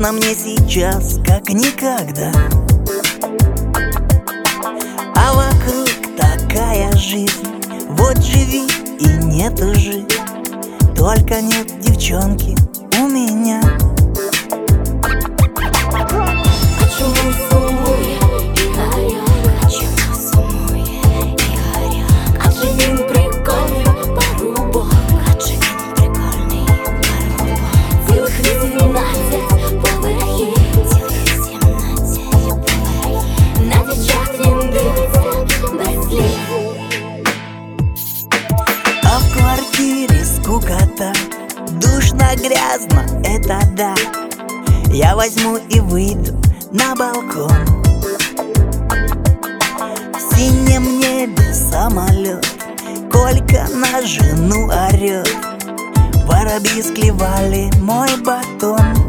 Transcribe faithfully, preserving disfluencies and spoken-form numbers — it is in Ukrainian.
Нужно мне сейчас как никогда, а вокруг такая жизнь. Вот живи и не тужи, только нет девчонки у меня. Почему сумует и горят? Почему сумует и горят? Адже він прикольний парубок, адже він прикольний парубок. Цілих вісімнадцять поверхів, цілих сімнадцять поверхів. На дівчат він дивиться без слів. А в квартире скукота, душно, грязно, это да. Я возьму и выйду на балкон. В синем небе самолет, Колька на жену орет. Воробьи склевали мой батон.